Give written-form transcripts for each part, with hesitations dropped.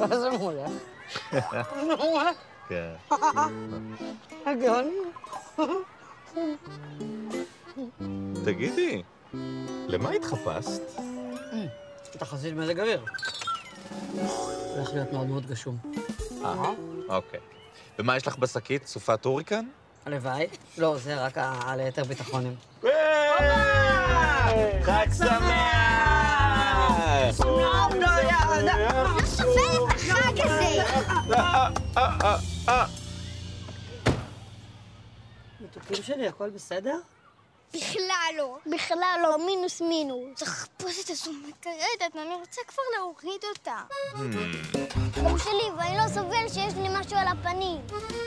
זה מעולה. זה מעולה. כן. הגאוני. תגידי, למה התחפשת? תחזית מזג אוויר. הולך להיות מאוד מאוד גשום. אוקיי. ומה יש לך בשקית? סופת הוריקן? הלוואי. לא, זה רק ליתר ביטחונים. חג שמח! לא סובל את החג הזה! מתוקים שלי, הכל בסדר? בכלל לא, מינוס. תחפושת הזו מקרטת, אני רוצה כבר להוריד אותה. חום שלי, ואני לא סובל שיש לי משהו על הפנים.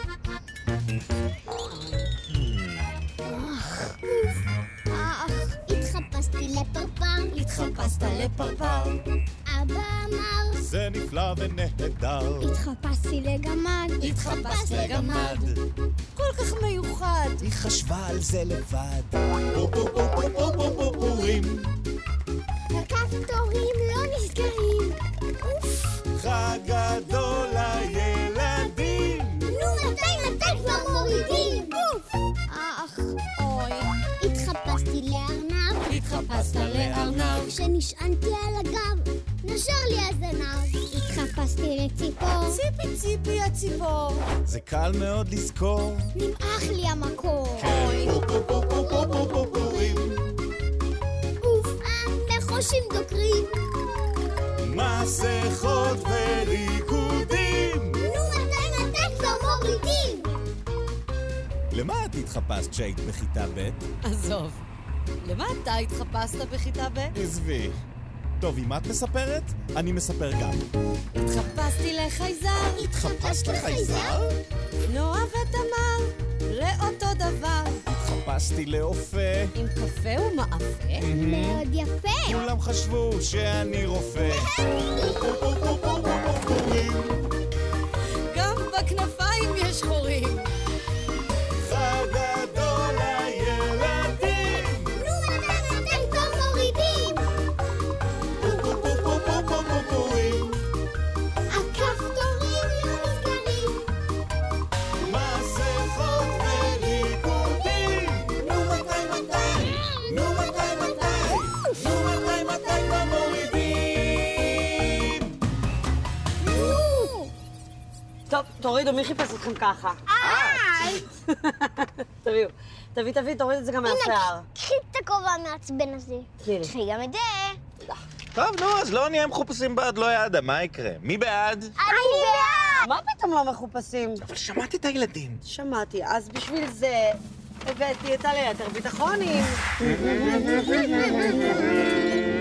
התחפשת לפרפר. אבא אמר זה נפלא ונהדר. התחפשתי לגמד. התחפשת לגמד. כל כך מיוחד. היא חשבה על זה לבד. פורים. הכפתורים לא נסגרים. חג גדול לילדים. נו, מתי כבר מורידים? אוי. התחפשתי לארנב. התחפשת לארנב. כשנשענתי על הגב, נשר לי הזנב. התחפשתי לציפור. ציפי הציפור. זה קל מאוד לזכור. נמעך לי המקור. כן. פורים. אוף, הנחושים דוקרים. מסכות וריקודים. נו, מתי כבר מורידים? למה את התחפשת כשהיית בכיתה ב'? עזוב. למה אתה התחפשת בכיתה ב'? עזבי. טוב, אם את מספרת, אני מספר גם. התחפשתי לחייזר. התחפשת לחייזר? נועה ותמר, לאותו דבר. התחפשתי לאופה. עם קפה ומאפה. מאוד יפה. כולם חשבו שאני רופא. גם בכנפיים יש חורים. חג גדול לילדים. נו, מתי כבר מורידים? פורים. הכפתורים לא נסגרים. מסכות וריקודים. נו מתי כבר מורידים. טוב, תורידו, מי חיפש אתכם ככה? תביאו. תוריד את זה גם מהשיער. קחי את הכובע המעצבן הזה. תני לי. קחי גם את זה. טוב, נו, אז לא נהיה מחופשים בעד לא יעדה, מה יקרה? מי בעד? אני בעד! מה פתאום לא מחופשים? אבל שמעתי את הילדים. שמעתי, אז בשביל זה הבאתי את הליתר ביטחונים.